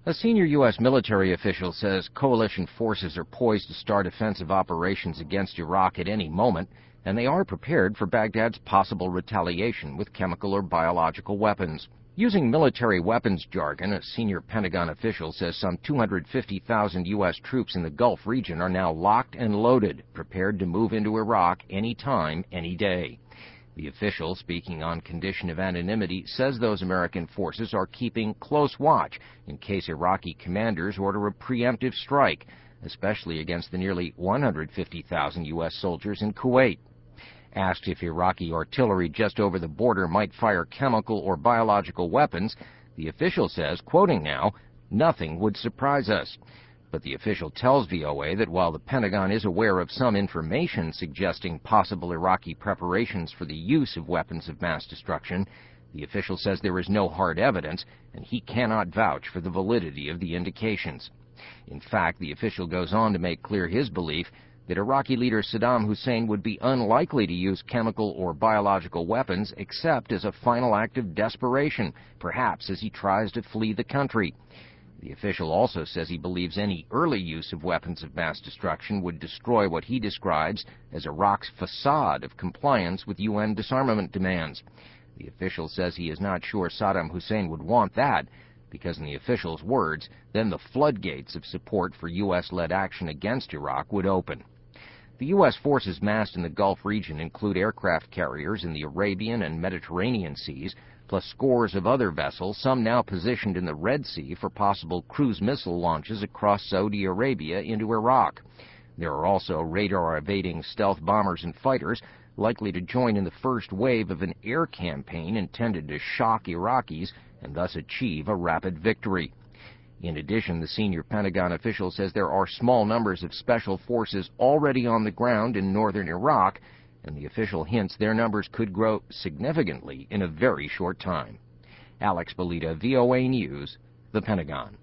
A senior U.S. military official says coalition forces are poised to start offensive operations against Iraq at any moment, and they are prepared for Baghdad's possible retaliation with chemical or biological weapons. Using military weapons jargon, a senior Pentagon official says some 250,000 U.S. troops in the Gulf region are now locked and loaded, prepared to move into Iraq any time, any day. The official, speaking on condition of anonymity, says those American forces are keeping close watch in case Iraqi commanders order a preemptive strike, especially against the nearly 150,000 U.S. soldiers in Kuwait. Asked if Iraqi artillery just over the border might fire chemical or biological weapons, the official says, quoting now, "Nothing would surprise us." But the official tells VOA that while the Pentagon is aware of some information suggesting possible Iraqi preparations for the use of weapons of mass destruction, the official says there is no hard evidence and he cannot vouch for the validity of the indications. In fact, the official goes on to make clear his belief that Iraqi leader Saddam Hussein would be unlikely to use chemical or biological weapons except as a final act of desperation, perhaps as he tries to flee the country. The official also says he believes any early use of weapons of mass destruction would destroy what he describes as Iraq's facade of compliance with UN disarmament demands. The official says he is not sure Saddam Hussein would want that, because in the official's words, then the floodgates of support for U.S.-led action against Iraq would open. The U.S. forces massed in the Gulf region include aircraft carriers in the Arabian and Mediterranean seas, plus scores of other vessels, some now positioned in the Red Sea for possible cruise missile launches across Saudi Arabia into Iraq. There are also radar-evading stealth bombers and fighters likely to join in the first wave of an air campaign intended to shock Iraqis and thus achieve a rapid victory. In addition, the senior Pentagon official says there are small numbers of special forces already on the ground in northern Iraq, and the official hints their numbers could grow significantly in a very short time. Alex Belita, VOA News, the Pentagon.